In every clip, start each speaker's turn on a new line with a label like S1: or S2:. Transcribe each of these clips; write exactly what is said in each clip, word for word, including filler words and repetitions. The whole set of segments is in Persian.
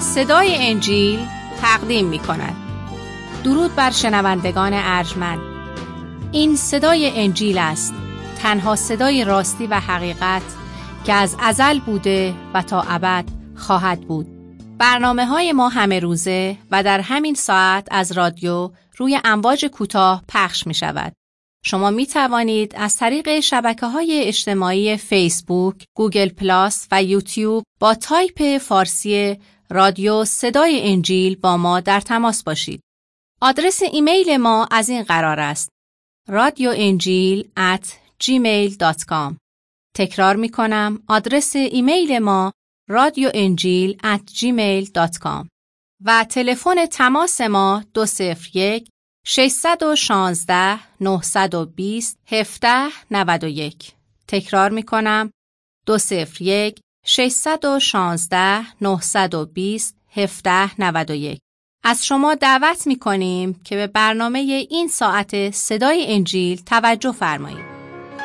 S1: صدای انجیل تقدیم می کند. درود بر شنوندگان ارجمند. این صدای انجیل است، تنها صدای راستی و حقیقت که از ازل بوده و تا ابد خواهد بود. برنامه های ما همه روزه و در همین ساعت از رادیو روی امواج کوتاه پخش می شود. شما می توانید از طریق شبکه‌های اجتماعی فیسبوک، گوگل پلاس و یوتیوب با تایپ فارسی رادیو صدای انجیل با ما در تماس باشید. آدرس ایمیل ما از این قرار است: رادیو انجیل ات جیمیل دات کام. تکرار می کنم، آدرس ایمیل ما رادیو انجیل ات جیمیل دات کام و تلفن تماس ما دو صفر یک ششصد و شانزده نهصد و بیست هفده نود و یک. تکرار می کنم، دو صفر یک ششصد و شانزده نهصد و بیست هفده نود و یک. از شما دعوت می کنیم که به برنامه این ساعت صدای انجیل توجه فرمایید.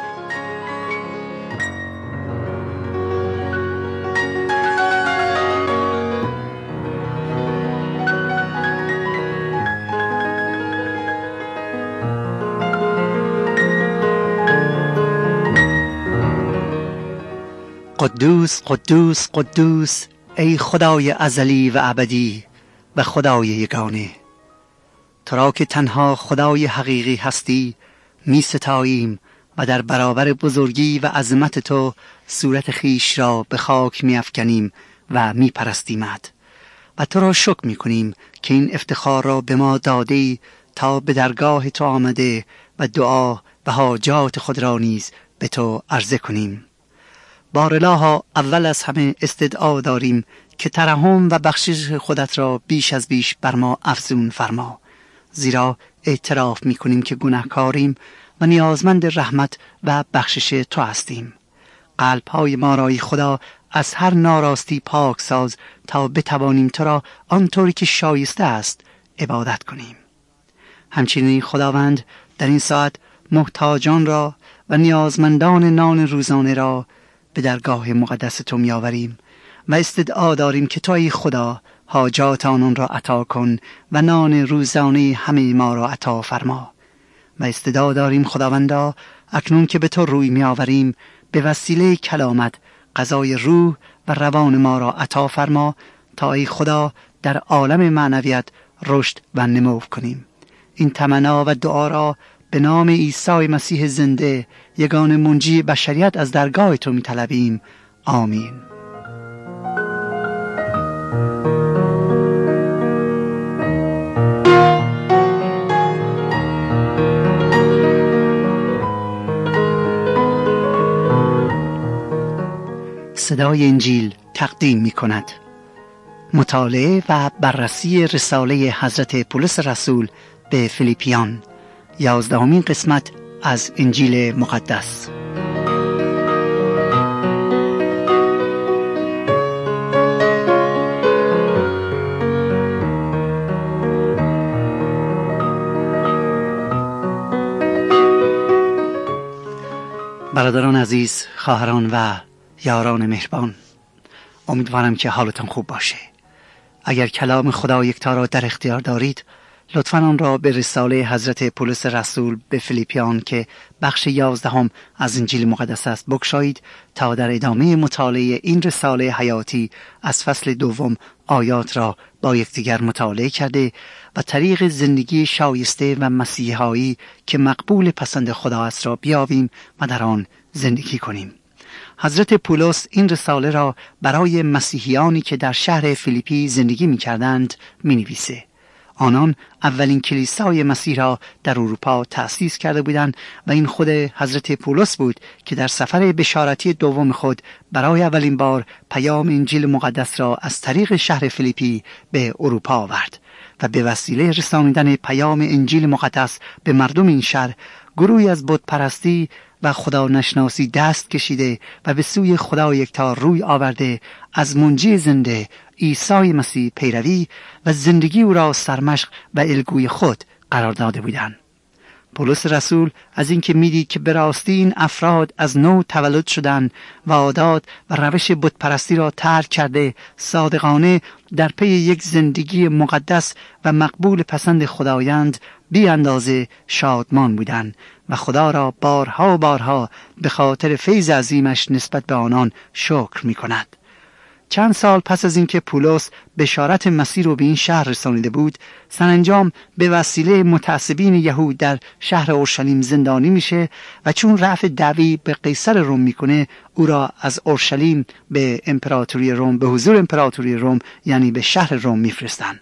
S2: قدوس قدوس قدوس، ای خدای ازلی و ابدی و خدای یگانه، تو را که تنها خدای حقیقی هستی می ستاییم و در برابر بزرگی و عظمت تو صورت خیش را به خاک می افکنیم و می پرستیمت و تو را شکر می کنیم که این افتخار را به ما دادی تا به درگاه تو آمده و دعا و حاجات خود را نیز به تو عرضه کنیم. بارالها، اول از همه استدعا داریم که ترحم و بخشش خودت را بیش از بیش بر ما افزون فرما، زیرا اعتراف می کنیم که گناهکاریم و نیازمند رحمت و بخشش تو هستیم. قلب‌های ما را ای خدا از هر ناراستی پاک ساز تا بتوانیم تو را آنطوری که شایسته است عبادت کنیم. همچنین خداوند، در این ساعت محتاجان را و نیازمندان نان روزانه را به درگاه مقدس تو می آوریم و استدعا داریم که تو ای خدا حاجات آنان را عطا کن و نان روزانه همه ما را عطا فرما. و استدعا داریم خداوندا، اکنون که به تو روی می آوریم، به وسیله کلامت غذای روح و روان ما را عطا فرما تا ای خدا در عالم معنویت رشد و نمو کنیم. این تمنا و دعا را به نام عیسی مسیح زنده، یگانه منجی بشریت، از درگاه تو می طلبیم. آمین. صدای انجیل تقدیم می کند مطالعه و بررسی رساله حضرت پولس رسول به فیلیپیان، یازدهمین قسمت از انجیل مقدس. برادران عزیز، خواهران و یاران مهربان، امیدوارم که حالتان خوب باشه. اگر کلام خدا یکتا را در اختیار دارید، لطفاً آن را به رساله حضرت پولس رسول به فیلیپیان که بخش یازدهم از انجیل مقدس است بگشایید تا در ادامه مطالعه این رساله حیاتی از فصل دوم آیات را با یکدیگر مطالعه کرده و طریق زندگی شایسته و مسیحایی که مقبول پسند خدا است را بیابیم و در آن زندگی کنیم. حضرت پولس این رساله را برای مسیحیانی که در شهر فیلیپی زندگی می کردند می نویسه. آنان اولین کلیسای مسیح را در اروپا تأسیس کرده بودند و این خود حضرت پولس بود که در سفر بشارتی دوم خود برای اولین بار پیام انجیل مقدس را از طریق شهر فیلیپی به اروپا آورد و به وسیله رسانیدن پیام انجیل مقدس به مردم این شهر، گروهی از بت پرستی و خدا نشناسی دست کشیده و به سوی خدا یکتا روی آورده از منجی زنده عیسی مسیح پیروی و زندگی او را سرمشق و الگوی خود قرار داده بودند. پولس رسول از اینکه میدید که به راستی این افراد از نو تولد شدند و عادات و روش بتپرستی را ترک کرده صادقانه در پی یک زندگی مقدس و مقبول پسند خداوند بی اندازه شادمان بودند و خدا را بارها و بارها به خاطر فیض عظیمش نسبت به آنان شکر می کند. چند سال پس از اینکه پولس بشارت مسیح رو به این شهر رسانیده بود، سرانجام به وسیله متعصبین یهود در شهر اورشلیم زندانی میشه و چون رفع دعوی به قیصر روم میکنه، او را از اورشلیم به امپراتوری روم، به حضور امپراتوری روم یعنی به شهر روم میفرستند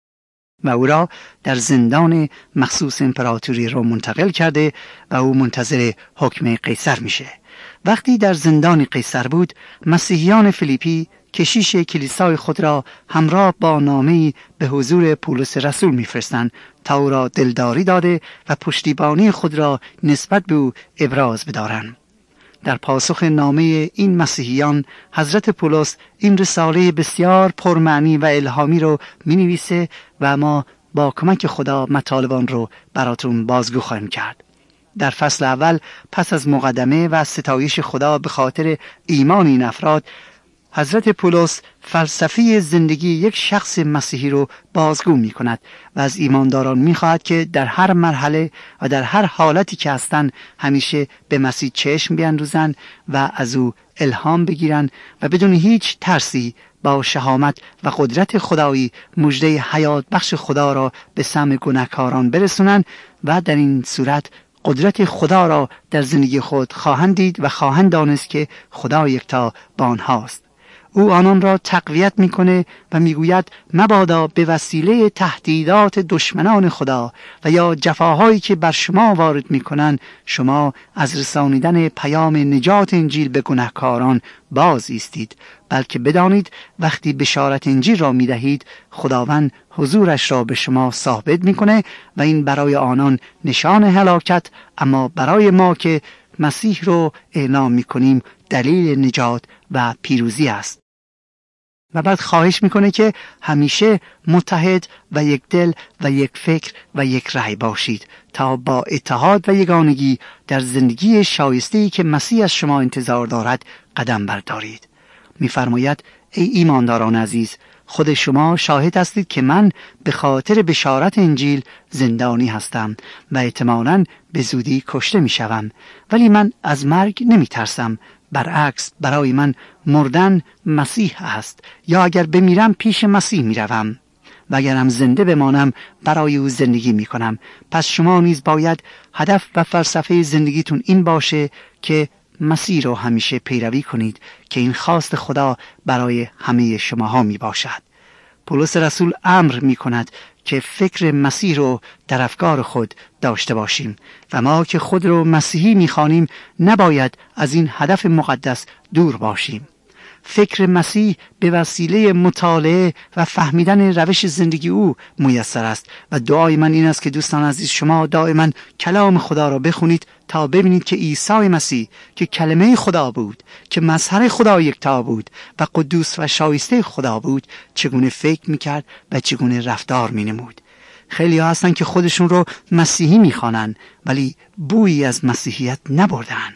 S2: و او را در زندان مخصوص امپراتوری روم منتقل کرده و او منتظر حکم قیصر میشه. وقتی در زندان قیصر بود، مسیحیان فیلیپی کشیش کلیسای خود را همراه با نامه‌ای به حضور پولس رسول می‌فرستند تا او را دلداری داده و پشتیبانی خود را نسبت به او ابراز بدارند. در پاسخ نامه این مسیحیان، حضرت پولس این رساله بسیار پرمعنی و الهامی رو می‌نویسه و ما با کمک خدا مطالب آن رو براتون بازگو خواهیم کرد. در فصل اول پس از مقدمه و ستایش خدا به خاطر ایمان این افراد، حضرت پولس فلسفه زندگی یک شخص مسیحی رو بازگو می کند و از ایمانداران می خواهد که در هر مرحله و در هر حالتی که هستند همیشه به مسیح چشم بیندوزند و از او الهام بگیرند و بدون هیچ ترسی با شهامت و قدرت خدایی مژده حیات بخش خدا را به سمع گناهکاران برسونند و در این صورت قدرت خدا را در زندگی خود خواهند دید و خواهند دانست که خدا یکتا با آنهاست. او آنان را تقویت میکنه و میگوید مبادا به وسیله تهدیدات دشمنان خدا و یا جفاهایی که بر شما وارد میکنن شما از رسانیدن پیام نجات انجیل به گناهکاران باز ایستید، بلکه بدانید وقتی بشارت انجیل را میدهید خداوند حضورش را به شما ثابت میکنه و این برای آنان نشان هلاکت، اما برای ما که مسیح رو اعلام میکنیم دلیل نجات و پیروزی است. و بعد خواهش میکنه که همیشه متحد و یک دل و یک فکر و یک رأی باشید تا با اتحاد و یگانگی در زندگی شایسته‌ای که مسیح از شما انتظار دارد قدم بردارید. میفرماید ای ایمانداران عزیز، خود شما شاهد هستید که من به خاطر بشارت انجیل زندانی هستم و احتمالاً به زودی کشته می شوم، ولی من از مرگ نمی ترسم. برعکس برای من مردن مسیح است، یا اگر بمیرم پیش مسیح می روم و اگرم زنده بمانم برای او زندگی می کنم. پس شما نیز باید هدف و فلسفه زندگیتون این باشه که مسیح رو همیشه پیروی کنید که این خواست خدا برای همه شماها می باشد. پولس رسول امر می کند که فکر مسیح رو در افکار خود داشته باشیم و ما که خود رو مسیحی می خوانیم نباید از این هدف مقدس دور باشیم. فکر مسیح به وسیله مطالعه و فهمیدن روش زندگی او میسر است و دعای من این است که دوستان عزیز شما دائما کلام خدا را بخونید تا ببینید که عیسی مسیح که کلمه خدا بود، که مظهر خدا یکتا بود و قدوس و شایسته خدا بود، چگونه فکر میکرد و چگونه رفتار مینمود. خیلی ها هستن که خودشون رو مسیحی میخوانن ولی بویی از مسیحیت نبردن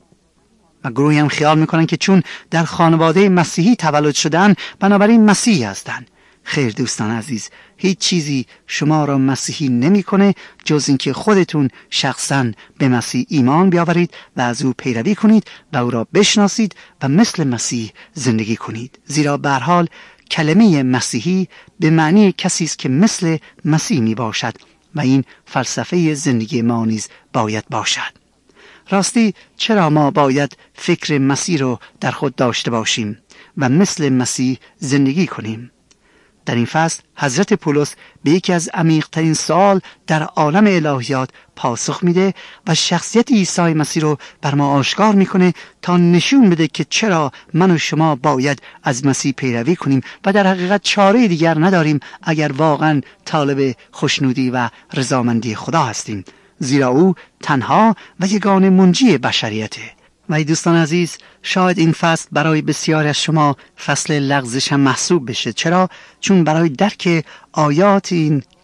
S2: و گروهی هم خیال میکنن که چون در خانواده مسیحی تولد شدن بنابراین مسیحی هستن. خیر دوستان عزیز، هیچ چیزی شما را مسیحی نمیکنه جز اینکه خودتون شخصا به مسیح ایمان بیاورید و از او پیروی کنید و او را بشناسید و مثل مسیح زندگی کنید. زیرا به هر حال کلمه مسیحی به معنی کسی است که مثل مسیح می باشد و این فلسفه زندگی ما نیز باید باشد. راستی چرا ما باید فکر مسیح رو در خود داشته باشیم و مثل مسیح زندگی کنیم؟ در این فصل حضرت پولس به یکی از عمیق‌ترین سوال در عالم الهیات پاسخ میده و شخصیت عیسی مسیح رو بر ما آشکار میکنه تا نشون بده که چرا من و شما باید از مسیح پیروی کنیم و در حقیقت چاره دیگر نداریم اگر واقعا طالب خوشنودی و رضامندی خدا هستیم، زیرا او تنها و یگانه منجی بشریته. و ای دوستان عزیز، شاید این فصل برای بسیاری از شما فصل لغزش هم محسوب بشه. چرا؟ چون برای درک آیات این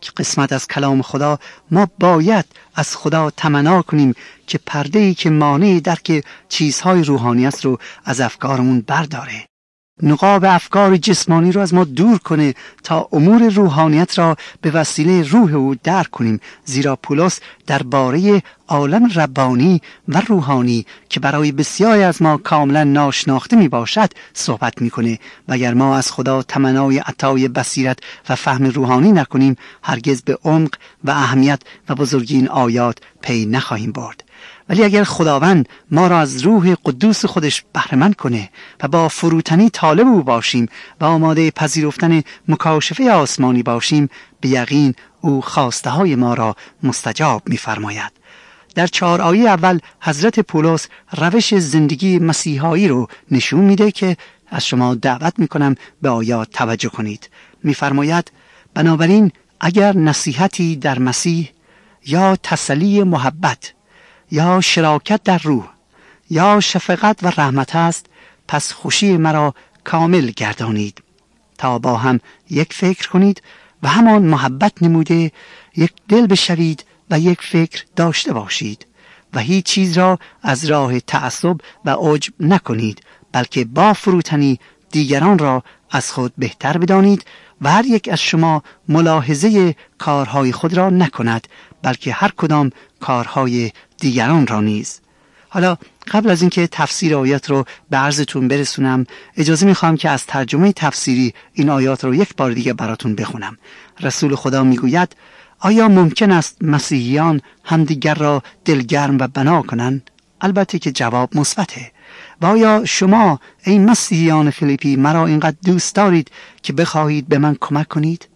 S2: یک قسمت از کلام خدا ما باید از خدا تمنا کنیم که پرده‌ای که مانع درک چیزهای روحانی است رو از افکارمون برداره، نقاب افکار جسمانی رو از ما دور کنه تا امور روحانیت را به وسیله روح او درک کنیم. زیرا پولس درباره عالم ربانی و روحانی که برای بسیاری از ما کاملا ناشناخته می باشد صحبت می کنه و اگر ما از خدا تمنای عطای بصیرت و فهم روحانی نکنیم هرگز به عمق و اهمیت و بزرگی این آیات پی نخواهیم برد. ولی اگر خداوند ما را از روح قدوس خودش بهره‌مند کنه و با فروتنی طالب او باشیم و آماده پذیرفتن مکاشفه آسمانی باشیم، به یقین او خواسته های ما را مستجاب می‌فرماید. در چهار آیه اول حضرت پولس روش زندگی مسیحایی رو نشون میده که از شما دعوت میکنم به آیات توجه کنید. می‌فرماید بنابراین اگر نصیحتی در مسیح یا تسلی محبت یا شراکت در روح یا شفقت و رحمت است، پس خوشی مرا کامل گردانید تا با هم یک فکر کنید و همان محبت نموده یک دل بشوید و یک فکر داشته باشید و هیچ چیز را از راه تعصب و عجب نکنید، بلکه با فروتنی دیگران را از خود بهتر بدانید و هر یک از شما ملاحظه کارهای خود را نکند، بلکه هر کدام کارهای دیگران را نیز. حالا قبل از اینکه تفسیر آیات رو به عرضتون برسونم، اجازه میخوام که از ترجمه تفسیری این آیات رو یک بار دیگه براتون بخونم. رسول خدا میگوید آیا ممکن است مسیحیان همدیگر را دلگرم و بنا کنند؟ البته که جواب مثبته. و آیا شما ای مسیحیان فیلیپی مرا اینقدر دوست دارید که بخواهید به من کمک کنید؟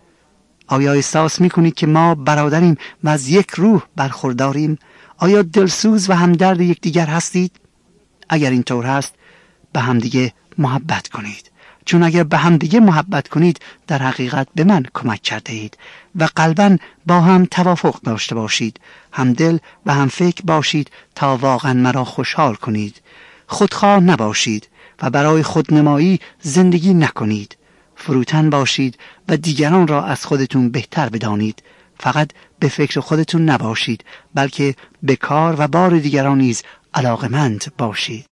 S2: آیا احساس میکنید که ما برادریم و از یک روح برخورداریم؟ آیا دلسوز و همدرد یکدیگر هستید؟ اگر اینطور هست به همدیگه محبت کنید، چون اگر به همدیگه محبت کنید در حقیقت به من کمک کرده اید و قلباً با هم توافق داشته باشید، همدل و هم فکر باشید تا واقعاً مرا خوشحال کنید. خودخواه نباشید و برای خودنمایی زندگی نکنید. فروتن باشید و دیگران را از خودتون بهتر بدانید. فقط به فکر خودتون نباشید، بلکه به کار و بار دیگران نیز علاقمند باشید.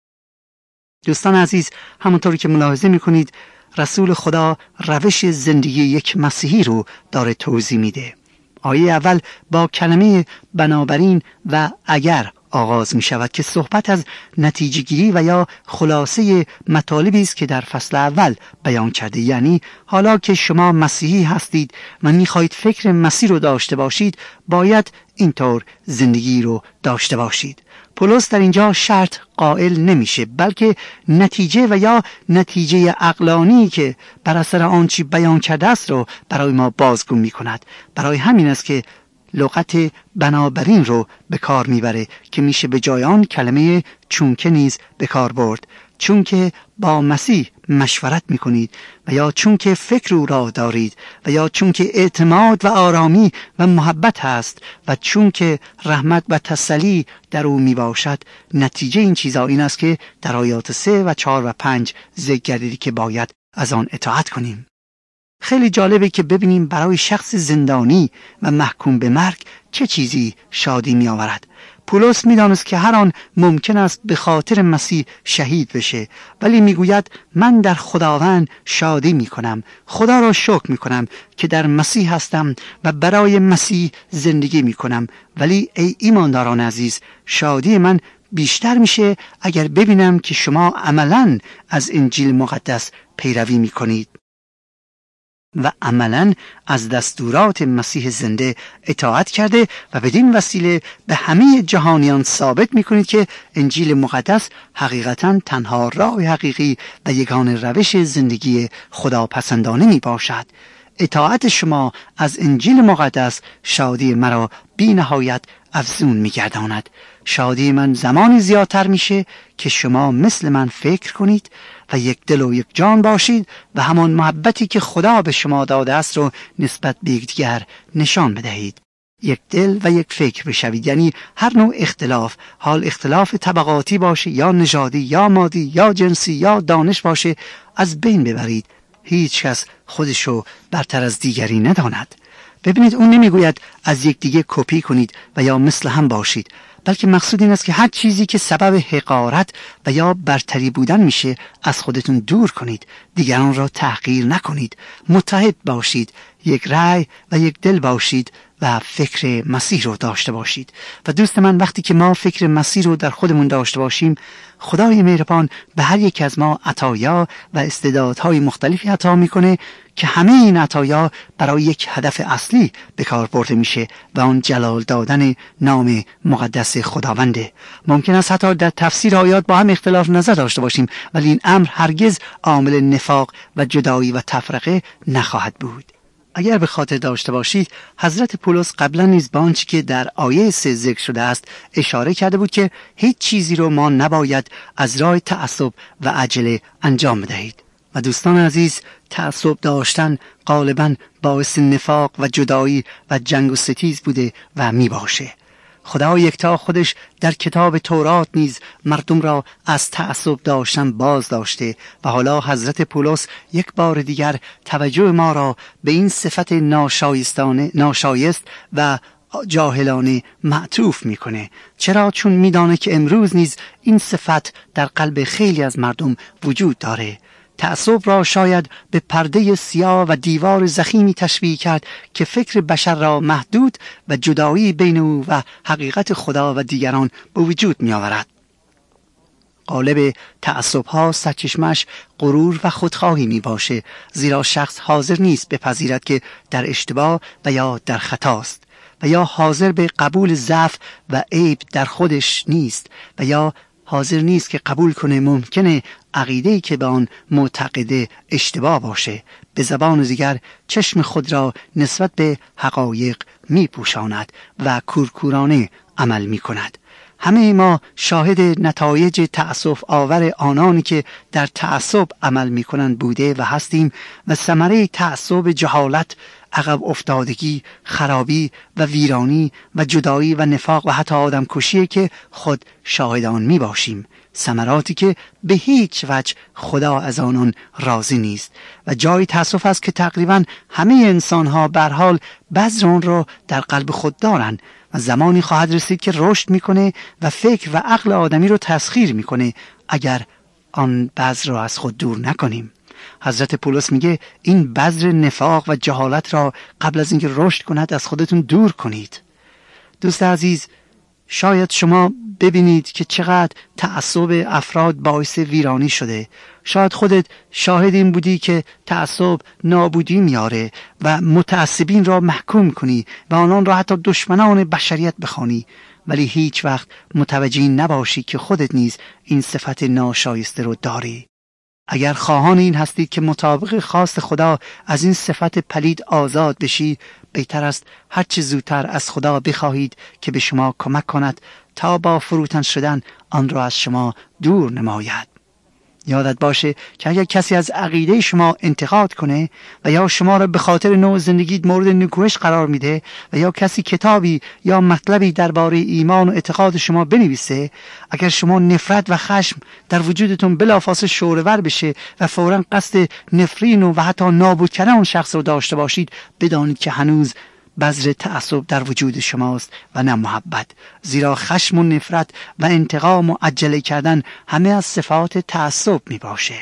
S2: دوستان عزیز، همونطوری که ملاحظه میکنید رسول خدا روش زندگی یک مسیحی رو داره توضیح میده. آیه اول با کلمه بنابراین و اگر آغاز می شود که صحبت از نتیجه گیری و یا خلاصه مطالبی است که در فصل اول بیان کرده. یعنی حالا که شما مسیحی هستید و می خواهید فکر مسیح رو داشته باشید، باید اینطور زندگی رو داشته باشید. پولس در اینجا شرط قائل نمیشه، بلکه نتیجه و یا نتیجه عقلانی که بر اثر آنچه بیان کرده است رو برای ما بازگو می کند. برای همین است که لغت بنابراین رو به کار میبره که میشه به جای آن کلمه چون که نیز به کار برد. چون که با مسیح مشورت میکنید و یا چون که فکر او را دارید و یا چون که اعتماد و آرامی و محبت هست و چون که رحمت و تسلی در او میباشد. نتیجه این چیزا این است که در آیات سه و چهار و پنج ذکر گردیدی که باید از آن اطاعت کنیم. خیلی جالبه که ببینیم برای شخص زندانی و محکوم به مرگ چه چیزی شادی می آورد. پولس می دانست که هر آن ممکن است به خاطر مسیح شهید بشه، ولی می گوید من در خداوند شادی می کنم، خدا را شکر می کنم که در مسیح هستم و برای مسیح زندگی می کنم. ولی ای ایمانداران عزیز، شادی من بیشتر میشه اگر ببینم که شما عملاً از انجیل مقدس پیروی می کنید و عملاً از دستورات مسیح زنده اطاعت کرده و بدین وسیله به همه جهانیان ثابت میکنید که انجیل مقدس حقیقتاً تنها راه حقیقی و یگانه روش زندگی خداپسندانه می باشد. اطاعت شما از انجیل مقدس شادی مرا بی نهایت افزون می گرداند. شادی من زمانی زیادتر میشه که شما مثل من فکر کنید و یک دل و یک جان باشید و همان محبتی که خدا به شما داده است رو نسبت به یکدیگر نشان بدهید. یک دل و یک فکر بشوید، یعنی هر نوع اختلاف، حال اختلاف طبقاتی باشه یا نژادی یا مادی یا جنسی یا دانش باشه، از بین ببرید. هیچ کس خودشو برتر از دیگری نداند. ببینید اون نمیگوید از یکدیگه کپی کنید و یا مثل هم باشید، بلکه مقصود این است که هر چیزی که سبب حقارت و یا برتری بودن میشه از خودتون دور کنید، دیگران را تحقیر نکنید، متحد باشید، یک رأی و یک دل باشید و فکر مسیح رو داشته باشید. و دوست من، وقتی که ما فکر مسیح رو در خودمون داشته باشیم، خدای مهربان به هر یک از ما عطایا و استعدادهای مختلفی عطا میکنه که همه این عطایا برای یک هدف اصلی به کار برده میشه و آن جلال دادن نام مقدس خداونده. ممکن است حتی در تفسیر آیات با هم اختلاف نظر داشته باشیم، ولی این امر هرگز عامل نفاق و جدایی و تفرقه نخواهد بود. اگر به خاطر داشته باشید، حضرت پولس قبلا نیز به آنچه که در آیه سه ذکر شده است اشاره کرده بود که هیچ چیزی رو ما نباید از راه تعصب و عجله انجام بدهید. و دوستان عزیز، تعصب داشتن غالباً باعث نفاق و جدایی و جنگ و ستیز بوده و می باشه. خدا یکتا خودش در کتاب تورات نیز مردم را از تعصب داشتن باز داشته و حالا حضرت پولس یک بار دیگر توجه ما را به این صفت ناشایستانه ناشایست و جاهلانه معطوف میکنه. چرا؟ چون میدانه که امروز نیز این صفت در قلب خیلی از مردم وجود داره. تعصب را شاید به پرده سیاه و دیوار ضخیمی تشبیه کرد که فکر بشر را محدود و جدایی بین او و حقیقت خدا و دیگران به وجود می آورد. غالب تعصب ها سرچشمش غرور و خودخواهی می باشه، زیرا شخص حاضر نیست بپذیرد که در اشتباه و یا در خطاست و یا حاضر به قبول ضعف و عیب در خودش نیست و یا حاضر نیست که قبول کنه ممکنه عقیده‌ای که به آن معتقده اشتباه باشه. به زبان دیگر چشم خود را نسبت به حقایق می پوشاند و کورکورانه عمل می کند. همه ما شاهد نتایج تعصب آور آنانی که در تعصب عمل می کنند بوده و هستیم و ثمره تعصب جهالت، عقب افتادگی، خرابی و ویرانی و جدایی و نفاق و حتی آدم کشیه که خود شاهدان می باشیم. ثمراتی که به هیچ وجه خدا از آنان راضی نیست و جای تأسف است که تقریبا همه انسان ها به هر حال بذر آن را در قلب خود دارند و زمانی خواهد رسید که رشد میکنه و فکر و عقل آدمی رو تسخیر میکنه اگر آن بذر را از خود دور نکنیم. حضرت پولس میگه این بذر نفاق و جهالت را قبل از اینکه رشد کند از خودتون دور کنید. دوست عزیز، شاید شما ببینید که چقدر تعصب افراد باعث ویرانی شده. شاید خودت شاهد این بودی که تعصب نابودی میاره و متعصبین را محکوم کنی و آنان را حتی دشمنان بشریت بخوانی، ولی هیچ وقت متوجه نباشی که خودت نیز این صفت ناشایسته رو داری. اگر خواهان این هستید که مطابق خواست خدا از این صفت پلید آزاد بشید، بهتر است هر چه زودتر از خدا بخواهید که به شما کمک کند تا با فروتن شدن آن را از شما دور نماید. یادت باشه که اگر کسی از عقیده شما انتقاد کنه و یا شما را به خاطر نوع زندگیت مورد نکوهش قرار میده و یا کسی کتابی یا مطلبی درباره ایمان و اعتقاد شما بنویسه، اگر شما نفرت و خشم در وجودتون بلافاصله شورور بشه و فوراً قصد نفرین و حتی نابود کردن اون شخص رو داشته باشید، بدانید که هنوز بذر تعصب در وجود شماست و نه محبت، زیرا خشم و نفرت و انتقام و عجله کردن همه از صفات تعصب می باشه.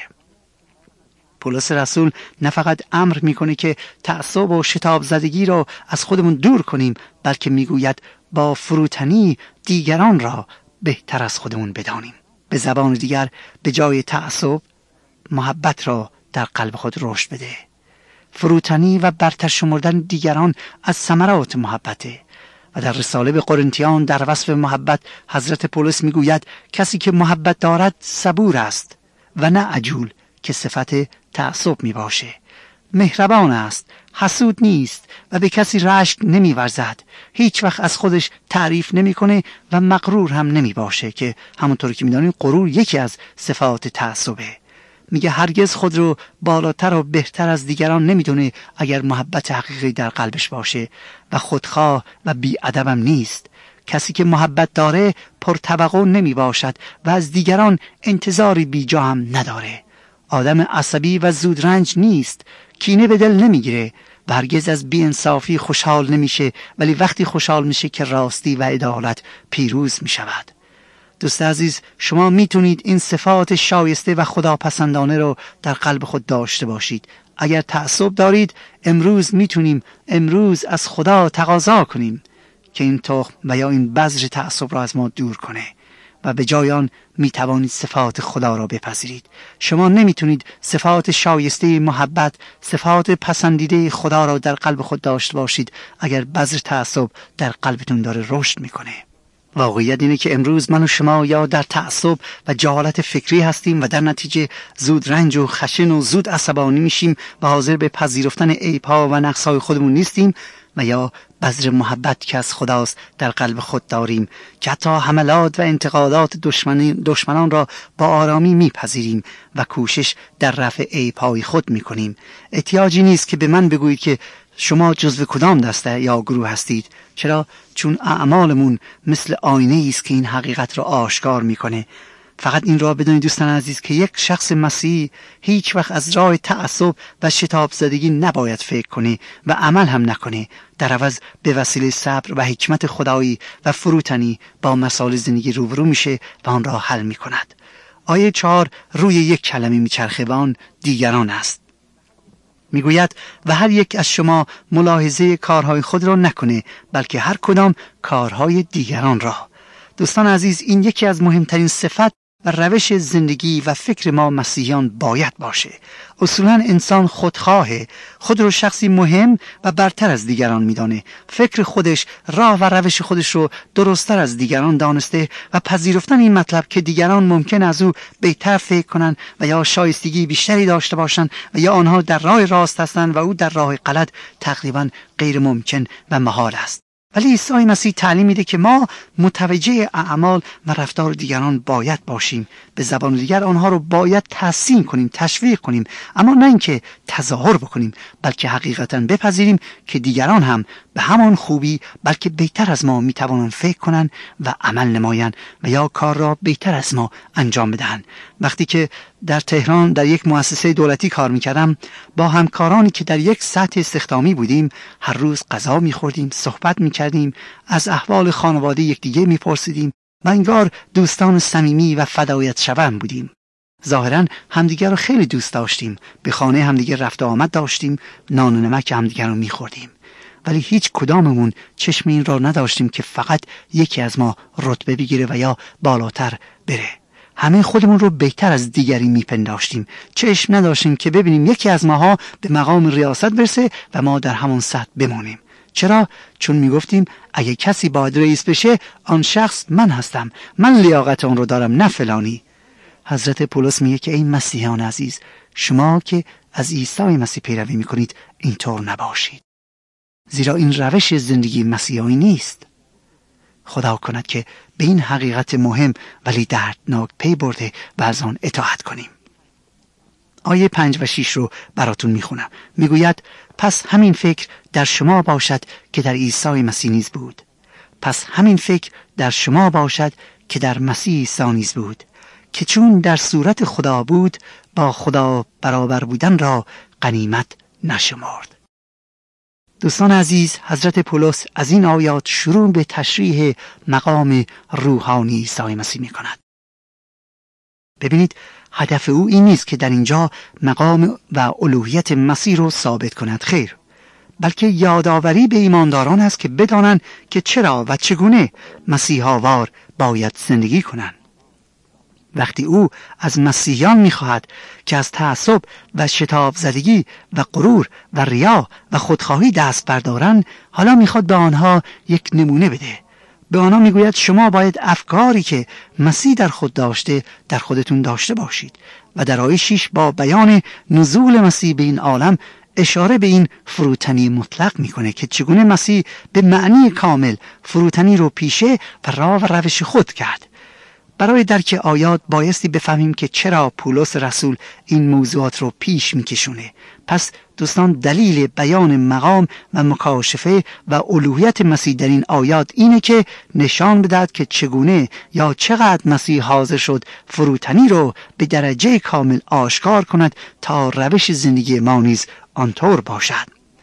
S2: پولس رسول نه فقط امر میکنه که تعصب و شتاب زدگی را از خودمون دور کنیم، بلکه میگوید با فروتنی دیگران را بهتر از خودمون بدانیم. به زبان دیگر به جای تعصب محبت را در قلب خود رشد بده. فروتنی و برتر شمردن دیگران از ثمرات محبته. و در رساله به قرنتیان در وصف محبت حضرت پولس میگوید کسی که محبت دارد صبور است و نه عجول که صفت تعصب می باشه. مهربان است، حسود نیست و به کسی رشک نمی ورزد، هیچ وقت از خودش تعریف نمی کنه و مغرور هم نمی باشه که همونطور که می دانید غرور یکی از صفات تعصبه. میگه هرگز خود رو بالاتر و بهتر از دیگران نمیدونه اگر محبت حقیقی در قلبش باشه و خودخواه و بی‌ادبم نیست. کسی که محبت داره پرتوقع نمی باشد و از دیگران انتظاری بیجا هم نداره. آدم عصبی و زودرنج نیست، کینه به دل نمیگیره و هرگز از بی‌انصافی خوشحال نمیشه، ولی وقتی خوشحال میشه که راستی و عدالت پیروز میشود. دوست عزیز، شما میتونید این صفات شایسته و خداپسندانه رو در قلب خود داشته باشید. اگر تعصب دارید، امروز میتونیم امروز از خدا تقاضا کنیم که این تخم و یا این بذر تعصب را از ما دور کنه و به جای آن می توانید صفات خدا را بپذیرید. شما نمیتونید صفات شایسته محبت، صفات پسندیده خدا را در قلب خود داشته باشید اگر بذر تعصب در قلبتون داره رشد میکنه. واقعیت اینه که امروز من و شما یا در تعصب و جهالت فکری هستیم و در نتیجه زود رنج و خشن و زود عصبانی میشیم و حاضر به پذیرفتن عیب‌ها و نقص‌های خودمون نیستیم، و یا بذر محبت که از خداست در قلب خود داریم که حتی حملات و انتقادات دشمنی دشمنان را با آرامی میپذیریم و کوشش در رفع عیب‌های خود میکنیم. احتیاجی نیست که به من بگویید که شما جزو کدام دسته یا گروه هستید. چرا؟ چون اعمالمون مثل آینه است که این حقیقت را آشکار میکنه. فقط این را بدونید دوستان عزیز که یک شخص مسیحی هیچ وقت از راه تعصب و شتاب زدگی نباید فکر کنه و عمل هم نکنه. در عوض به وسیله صبر و حکمت خدایی و فروتنی با مسائل زندگی روبرو میشه و آن را حل میکند. آیه چهار روی یک کلمه میچرخه و آن دیگران است. میگوید و هر یک از شما ملاحظه کارهای خود را نکنه، بلکه هر کدام کارهای دیگران را. دوستان عزیز، این یکی از مهمترین صفات و روش زندگی و فکر ما مسیحیان باید باشه. اصولا انسان خودخواهه، خود رو شخصی مهم و برتر از دیگران میدانه. فکر خودش، راه و روش خودش رو درستتر از دیگران دانسته و پذیرفتن این مطلب که دیگران ممکن از او بهتر فکر کنن و یا شایستگی بیشتری داشته باشن و یا آنها در راه راست هستند و او در راه غلط تقریبا غیر ممکن و محال است. ولی عیسی مسیح تعلیم میده که ما متوجه اعمال و رفتار دیگران باید باشیم. به زبان دیگر آنها رو باید تحسین کنیم، تشویق کنیم، اما نه اینکه تظاهر بکنیم، بلکه حقیقتا بپذیریم که دیگران هم به همان خوبی بلکه بهتر از ما میتوانند فکر کنند و عمل نمایند و یا کار را بهتر از ما انجام بدهند. وقتی که در تهران در یک مؤسسه دولتی کار میکردم، با همکارانی که در یک سطح استخدامی بودیم هر روز غذا میخوردیم، صحبت میکردیم، از احوال خانواده یکدیگه میپرسیدیم و انگار دوستان صمیمی و فدایت شوند بودیم. ظاهرا همدیگر رو خیلی دوست داشتیم، به خانه همدیگر رفت و آمد داشتیم، نان و نمک همدیگر رو میخوردیم، ولی هیچ کداممون چشم این را نداشتیم که فقط یکی از ما رتبه بگیره و یا بالاتر بره. همه خودمون رو بهتر از دیگری میپنداشتیم، چشم نداشتیم که ببینیم یکی از ماها به مقام ریاست برسه و ما در همون سطح بمونیم. چرا؟ چون میگفتیم اگه کسی باید رئیس بشه آن شخص من هستم، من لیاقت اون رو دارم، نه فلانی. حضرت پولس میگه که ای مسیحیان عزیز، شما که از عیسی مسیح پیروی میکنید اینطور نباشید، زیرا این روش زندگی مسیحی نیست. خدا کند که به این حقیقت مهم ولی دردناک پی برده و از آن اطاعت کنیم. آیه پنج و شیش رو براتون میخونم. میگوید پس همین فکر در شما باشد که در عیسی مسیح نیز بود. پس همین فکر در شما باشد که در مسیح عیسی نیز بود، که چون در صورت خدا بود با خدا برابر بودن را غنیمت نشمرد. دوستان عزیز، حضرت پولس از این آیات شروع به تشریح مقام روحانی عیسی مسیح می کند. ببینید، هدف او این نیست که در اینجا مقام و الوهیت مسیح رو ثابت کند، خیر، بلکه یادآوری به ایمانداران است که بدانند که چرا و چگونه مسیحاوار باید زندگی کنند. وقتی او از مسیحیان می‌خواهد که از تعصب و شتاب زدگی و غرور و ریا و خودخواهی دست بردارند، حالا می‌خواد به آنها یک نمونه بده. به آنها میگوید شما باید افکاری که مسیح در خود داشته در خودتون داشته باشید. و در آیه شش با بیان نزول مسیح به این عالم اشاره به این فروتنی مطلق میکنه که چگونه مسیح به معنی کامل فروتنی رو پیشه و راه و روش خود کرد. برای درک آیات بایستی بفهمیم که چرا پولس رسول این موضوعات رو پیش میکشونه. پس دوستان، دلیل بیان مقام و مکاشفه و الوهیت مسیح در این آیات اینه که نشان بدهد که چگونه یا چقدر مسیح حاضر شد فروتنی رو به درجه کامل آشکار کند تا روش زندگی ما نیز آنطور باشد.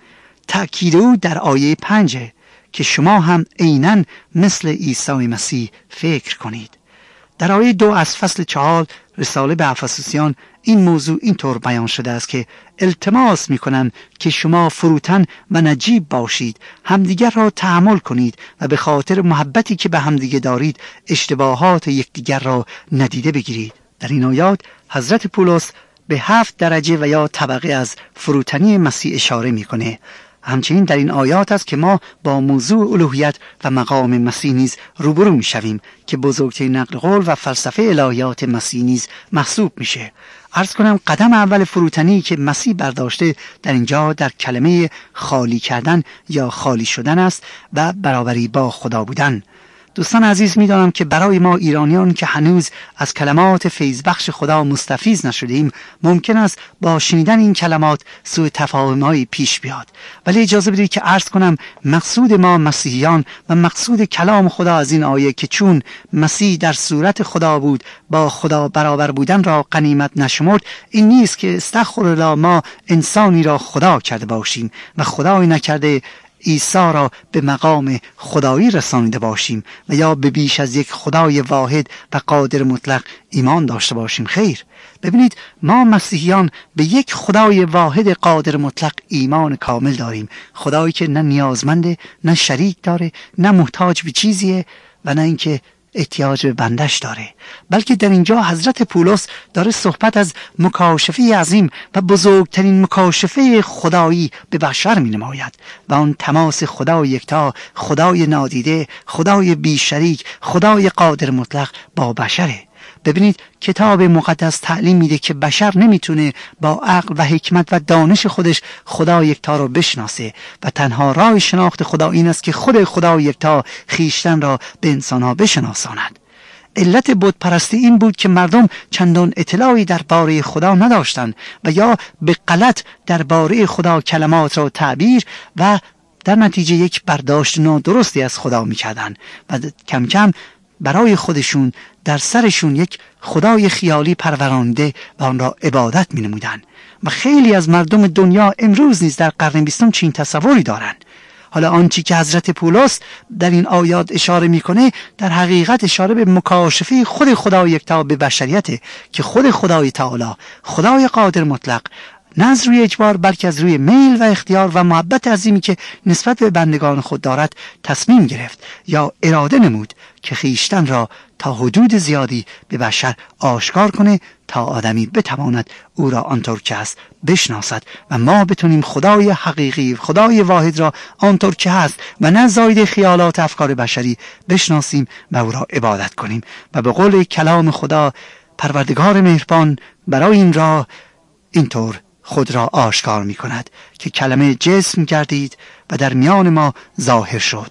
S2: تأکید او در آیه پنجه که شما هم عیناً مثل عیسی مسیح فکر کنید. در آیه دو از فصل چهار رساله به افسوسیان این موضوع اینطور بیان شده است که التماس می‌کنم که شما فروتن و نجیب باشید، همدیگر را تحمل کنید و به خاطر محبتی که به همدیگه دارید اشتباهات یکدیگر را ندیده بگیرید. در این آیات حضرت پولس به هفت درجه و یا طبقه از فروتنی مسیح اشاره می‌کنه. همچنین در این آیات است که ما با موضوع الوهیت و مقام مسیح نیز روبرو می‌شویم که بزرگترین نقل قول و فلسفه الهیات مسیح نیز محسوب میشه. عرض کنم قدم اول فروتنی که مسیح برداشته در اینجا در کلمه خالی کردن یا خالی شدن است و برابری با خدا بودن. دوستان عزیز، می‌دانم که برای ما ایرانیان که هنوز از کلمات فیضبخش خدا مستفیض نشدیم ممکن است با شنیدن این کلمات سوء تفاهم‌هایی پیش بیاد، ولی اجازه بدید که عرض کنم مقصود ما مسیحیان و مقصود کلام خدا از این آیه که چون مسیح در صورت خدا بود با خدا برابر بودن را غنیمت نشمرد، این نیست که استغفرالله ما انسانی را خدا کرده باشیم و خدایی نکرده عیسی را به مقام خدایی رسانیده باشیم و یا به بیش از یک خدای واحد و قادر مطلق ایمان داشته باشیم. خیر، ببینید ما مسیحیان به یک خدای واحد قادر مطلق ایمان کامل داریم، خدایی که نه نیازمنده، نه شریک داره، نه محتاج به چیزیه و نه اینکه احتیاج به بندش داره، بلکه در اینجا حضرت پولس داره صحبت از مکاشفه عظیم و بزرگترین مکاشفه خدایی به بشر می نماید و آن تماس خدای یکتا، خدای نادیده، خدای بی شریک، خدای قادر مطلق با بشره. ببینید کتاب مقدس تعلیم میده که بشر نمیتونه با عقل و حکمت و دانش خودش خدا یکتا رو بشناسه و تنها راه شناخت خدا این است که خود خدا یکتا خیشتن را به انسانها بشناساند. علت بت پرستی این بود که مردم چندان اطلاعی درباره خدا نداشتند و یا به غلط درباره خدا کلمات را تعبیر و در نتیجه یک برداشت نادرستی از خدا میکردند و کم کم برای خودشون در سرشون یک خدای خیالی پرورانده و آن را عبادت می نمودن. و خیلی از مردم دنیا امروز نیز در قرن بیستم چین تصوری دارند. حالا آنچی که حضرت پولس در این آیات اشاره میکنه در حقیقت اشاره به مکاشفه خود خدای یکتا به بشریته که خود خدای تعالی، خدای قادر مطلق، نه از روی اجبار بلکه از روی میل و اختیار و محبت عظیمی که نسبت به بندگان خود دارد تصمیم گرفت یا اراده نمود که خیشتن را تا حدود زیادی به بشر آشکار کنه تا آدمی بتواند او را آنطور که هست بشناسد و ما بتونیم خدای حقیقی، خدای واحد را آنطور که هست و نه زاید خیالات افکار بشری بشناسیم و او را عبادت کنیم. و به قول کلام خدا پروردگار مهربان برای این راه اینطور خود را آشکار می کند که کلمه جسم گردید و در میان ما ظاهر شد.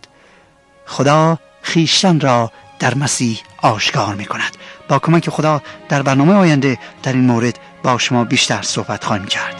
S2: خدا خیشتن را در مسیح آشکار می کند. با کمک خدا در برنامه آینده در این مورد با شما بیشتر صحبت خواهیم کرد.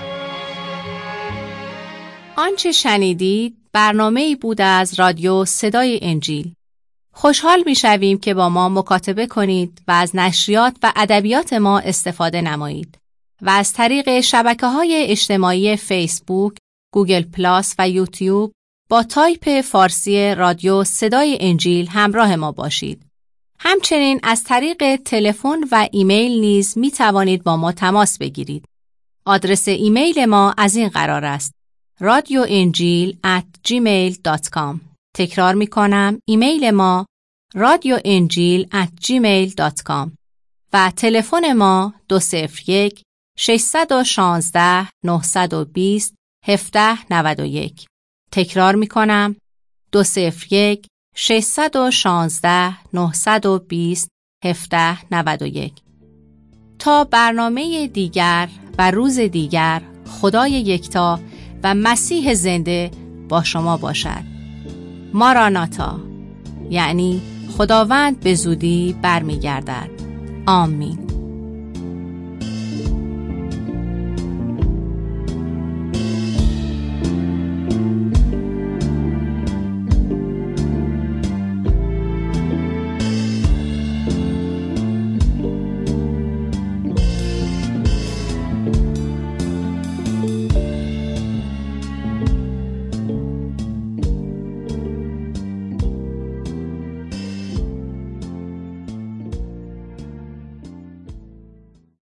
S1: آنچه شنیدید برنامه‌ای بود از رادیو صدای انجیل. خوشحال می‌شویم که با ما مکاتبه کنید و از نشریات و ادبیات ما استفاده نمایید و از طریق شبکه‌های اجتماعی فیسبوک، گوگل پلاس و یوتیوب با تایپ فارسی رادیو صدای انجیل همراه ما باشید. همچنین از طریق تلفن و ایمیل نیز می توانید با ما تماس بگیرید. آدرس ایمیل ما از این قرار است: رادیو انجیل ات جیمیل دات کام. تکرار می کنم، ایمیل ما رادیو انجیل ات جیمیل دات کام و تلفن ما دو صفر یک شش یک شش نه دو صفر هفت نه یک. تکرار می کنم، دو صفر یک شش یک شش نه دو صفر هفت نه یک. تا برنامه دیگر و روز دیگر، خدای یکتا و مسیح زنده با شما باشد. ماراناتا، یعنی خداوند به زودی برمیگردد. آمین.